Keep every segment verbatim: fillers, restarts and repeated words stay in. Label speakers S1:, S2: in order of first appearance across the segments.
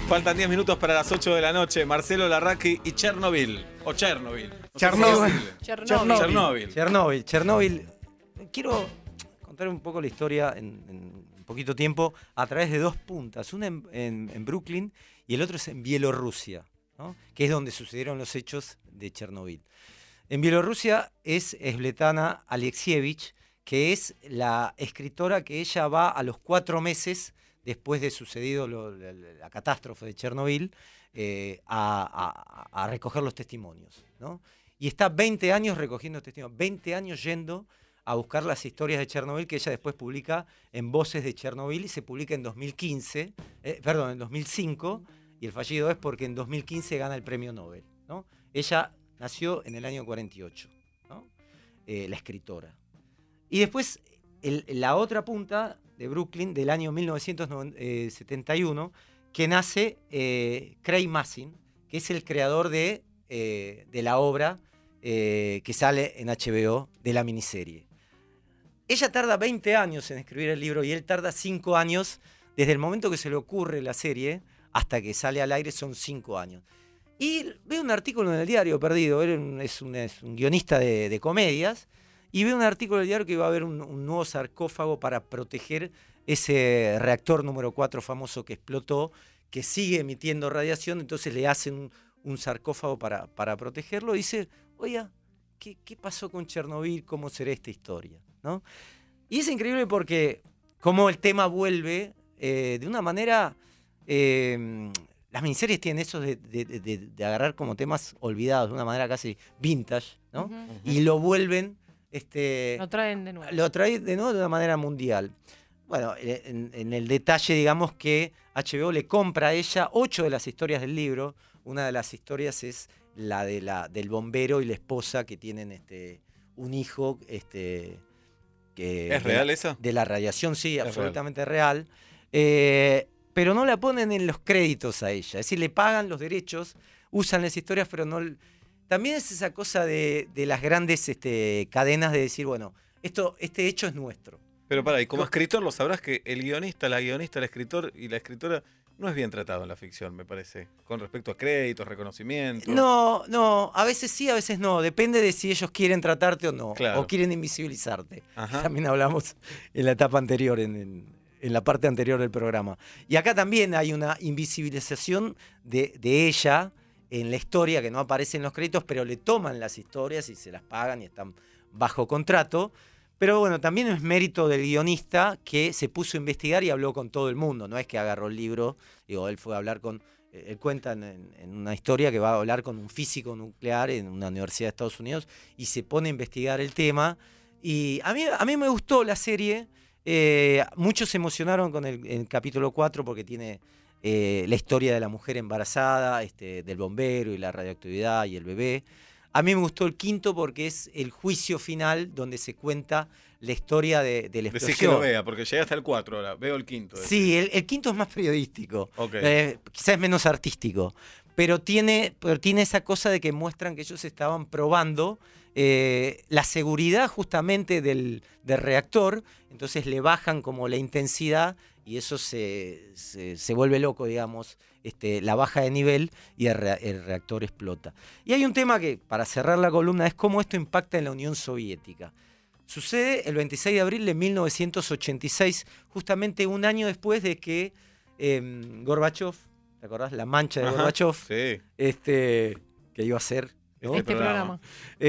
S1: Faltan diez minutos para las ocho de la noche. Marcelo Larraqui y Chernobyl. O Chernobyl. No
S2: Chernobyl.
S1: Chernobyl.
S2: Chernobyl.
S1: Chernobyl.
S2: Chernobyl. Quiero contar un poco la historia en, en un poquito tiempo a través de dos puntas. Una en, en, en Brooklyn y el otro es en Bielorrusia, ¿no? Que es donde sucedieron los hechos de Chernobyl. En Bielorrusia es Svetlana Alexievich, que es la escritora que ella va a los cuatro meses después de sucedido lo, la, la catástrofe de Chernobyl, eh, a, a, a recoger los testimonios, ¿no? Y está veinte años recogiendo testimonios, veinte años yendo a buscar las historias de Chernobyl que ella después publica en Voces de Chernobyl y se publica en dos mil quince, eh, perdón, en dos mil cinco, y el fallido es porque en dos mil quince gana el premio Nobel, ¿no? Ella nació en el año cuarenta y ocho, ¿no? Eh, la escritora. Y después, el, la otra punta de Brooklyn, del año mil novecientos setenta y uno, que nace eh, Craig Mazin, que es el creador de, eh, de la obra eh, que sale en H B O, de la miniserie. Ella tarda veinte años en escribir el libro y él tarda cinco años, desde el momento que se le ocurre la serie hasta que sale al aire son cinco años. Y veo un artículo en el diario Perdido, él es un, es un guionista de, de comedias, y veo un artículo del diario que va a haber un, un nuevo sarcófago para proteger ese reactor número cuatro famoso que explotó, que sigue emitiendo radiación, entonces le hacen un, un sarcófago para, para protegerlo. Y dice, oye, ¿qué, ¿qué pasó con Chernobyl? ¿Cómo será esta historia? ¿No? Y es increíble porque como el tema vuelve eh, de una manera... Eh, las miniseries tienen eso de, de, de, de agarrar como temas olvidados de una manera casi vintage, ¿no? Uh-huh. Y lo vuelven... Este,
S3: lo traen de nuevo.
S2: Lo traen de nuevo de una manera mundial. Bueno, en, en el detalle, digamos que H B O le compra a ella ocho de las historias del libro. Una de las historias es la, de la del bombero y la esposa que tienen este, un hijo. Este, que,
S1: ¿Es real esa?
S2: De la radiación, sí,
S1: es
S2: absolutamente real. real. Eh, pero no la ponen en los créditos a ella. Es decir, le pagan los derechos, usan las historias, pero no... También es esa cosa de, de las grandes este, cadenas de decir, bueno, esto, este hecho es nuestro.
S1: Pero para, y como escritor lo sabrás que el guionista, la guionista, el escritor y la escritora no es bien tratado en la ficción, me parece, con respecto a créditos, reconocimientos.
S2: No, no, a veces sí, a veces no. Depende de si ellos quieren tratarte o no,
S1: claro.
S2: o quieren invisibilizarte. Ajá. También hablamos en la etapa anterior, en, en, en la parte anterior del programa. Y acá también hay una invisibilización de, de ella en la historia, que no aparece en los créditos, pero le toman las historias y se las pagan y están bajo contrato. Pero bueno, también es mérito del guionista que se puso a investigar y habló con todo el mundo. No es que agarró el libro, digo, él fue a hablar con... Él cuenta en, en una historia que va a hablar con un físico nuclear en una universidad de Estados Unidos y se pone a investigar el tema. Y a mí, a mí me gustó la serie. Eh, muchos se emocionaron con el, el capítulo cuatro porque tiene... Eh, la historia de la mujer embarazada, este, del bombero y la radioactividad y el bebé. A mí me gustó el quinto porque es el juicio final donde se cuenta la historia de, de la explosión.
S1: Decís que lo vea, porque llegué hasta el cuatro ahora, veo el quinto.
S2: Sí, el, el quinto es más periodístico,
S1: okay.
S2: eh, quizás es menos artístico, pero tiene, pero tiene esa cosa de que muestran que ellos estaban probando eh, la seguridad justamente del, del reactor, entonces le bajan como la intensidad y eso se, se, se vuelve loco, digamos, este, la baja de nivel y el, re, el reactor explota. Y hay un tema que, para cerrar la columna, es cómo esto impacta en la Unión Soviética. Sucede el veintiséis de abril de mil novecientos ochenta y seis, justamente un año después de que eh, Gorbachev, ¿te acordás? La mancha de
S1: Ajá,
S2: Gorbachev,
S1: sí.
S2: este, que iba a ser... ¿no?
S3: Este programa.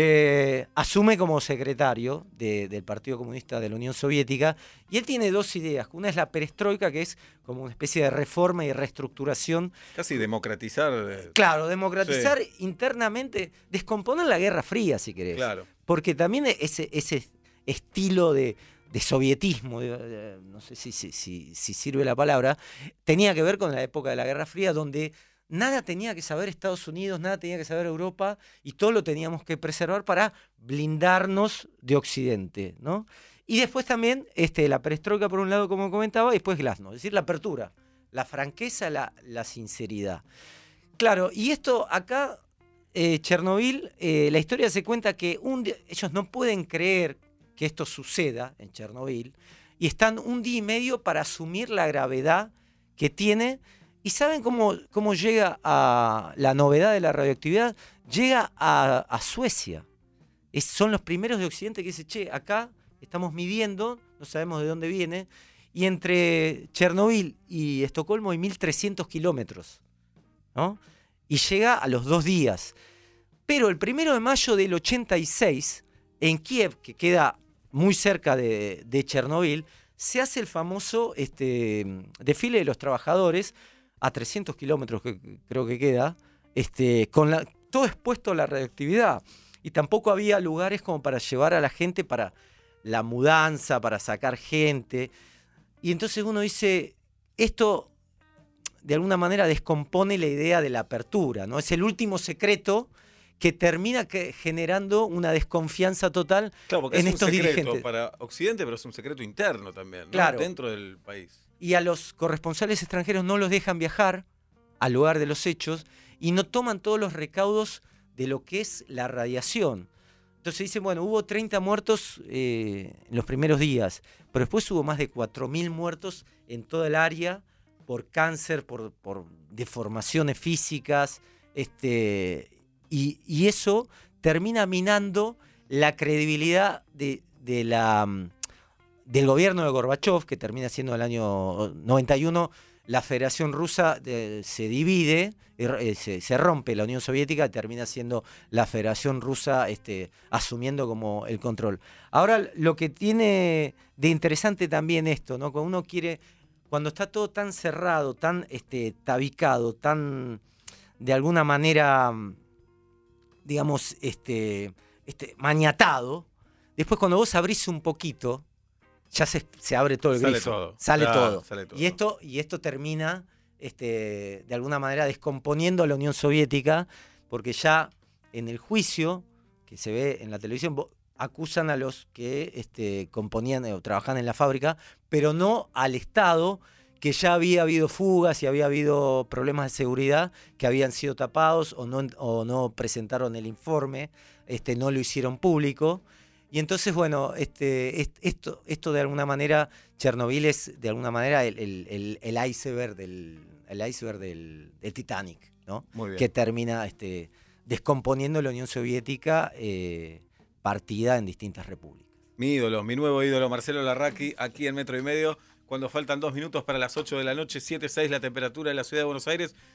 S2: Eh, asume como secretario de, del Partido Comunista de la Unión Soviética y él tiene dos ideas. Una es la perestroika, que es como una especie de reforma y reestructuración.
S1: Casi democratizar. Eh,
S2: claro, democratizar
S1: sí.
S2: internamente, descomponer la Guerra Fría, si querés.
S1: Claro.
S2: Porque también ese, ese estilo de, de sovietismo, de, no sé si, si, si, si sirve la palabra, tenía que ver con la época de la Guerra Fría, donde nada tenía que saber Estados Unidos, nada tenía que saber Europa, y todo lo teníamos que preservar para blindarnos de Occidente, ¿no? Y después también este, la perestroika, por un lado, como comentaba, y después Glasnost, es decir, la apertura, la franqueza, la, la sinceridad. Claro, y esto acá, eh, Chernobyl, eh, la historia se cuenta que un día, ellos no pueden creer que esto suceda en Chernobyl, y están un día y medio para asumir la gravedad que tiene ¿Y saben cómo, cómo llega a la novedad de la radioactividad? Llega a, a Suecia. Es, son los primeros de Occidente que dicen, che, acá estamos midiendo, no sabemos de dónde viene, y entre Chernobyl y Estocolmo hay mil trescientos kilómetros, ¿no? Y llega a los dos días. Pero el primero de mayo del ochenta y seis, en Kiev, que queda muy cerca de, de Chernobyl, se hace el famoso este, desfile de los trabajadores, a trescientos kilómetros que creo que queda, este, con la, todo expuesto a la radioactividad. Y tampoco había lugares como para llevar a la gente para la mudanza, para sacar gente. Y entonces uno dice, esto de alguna manera descompone la idea de la apertura, ¿no? Es el último secreto que termina que, generando una desconfianza total
S1: claro, porque
S2: en
S1: es
S2: estos
S1: un secreto
S2: dirigentes.
S1: Para Occidente, pero es un secreto interno también, ¿no?
S2: Claro.
S1: Dentro del país.
S2: Y a los corresponsales extranjeros no los dejan viajar al lugar de los hechos y no toman todos los recaudos de lo que es la radiación. Entonces dicen, bueno, hubo treinta muertos eh, en los primeros días, pero después hubo más de cuatro mil muertos en toda el área por cáncer, por, por deformaciones físicas, este, y, y eso termina minando la credibilidad de, de la, del gobierno de Gorbachov, que termina siendo el año noventa y uno, la Federación Rusa de, se divide, eh, se, se rompe la Unión Soviética y termina siendo la Federación Rusa este, asumiendo como el control. Ahora, lo que tiene de interesante también esto, ¿no? Cuando uno quiere, cuando está todo tan cerrado, tan este, tabicado, tan, de alguna manera, digamos, este, este, maniatado, después cuando vos abrís un poquito, ya se, se abre todo el
S1: sale
S2: grifo.
S1: Todo.
S2: Sale,
S1: Claro,
S2: todo.
S1: sale todo.
S2: Y esto, y esto termina este, de alguna manera descomponiendo a la Unión Soviética, porque ya en el juicio que se ve en la televisión acusan a los que este, componían o trabajaban en la fábrica, pero no al Estado, que ya había habido fugas y había habido problemas de seguridad que habían sido tapados o no, o no presentaron el informe, este, no lo hicieron público. Y entonces, bueno, este, esto, esto de alguna manera, Chernobyl es de alguna manera el, el, el, el iceberg del, el iceberg del, del Titanic, ¿no?
S1: Muy bien.
S2: Que termina este, descomponiendo la Unión Soviética eh, partida en distintas repúblicas.
S1: Mi ídolo, mi nuevo ídolo, Marcelo Larraqui, aquí en Metro y Medio, cuando faltan dos minutos para las ocho de la noche, siete seis la temperatura de la ciudad de Buenos Aires.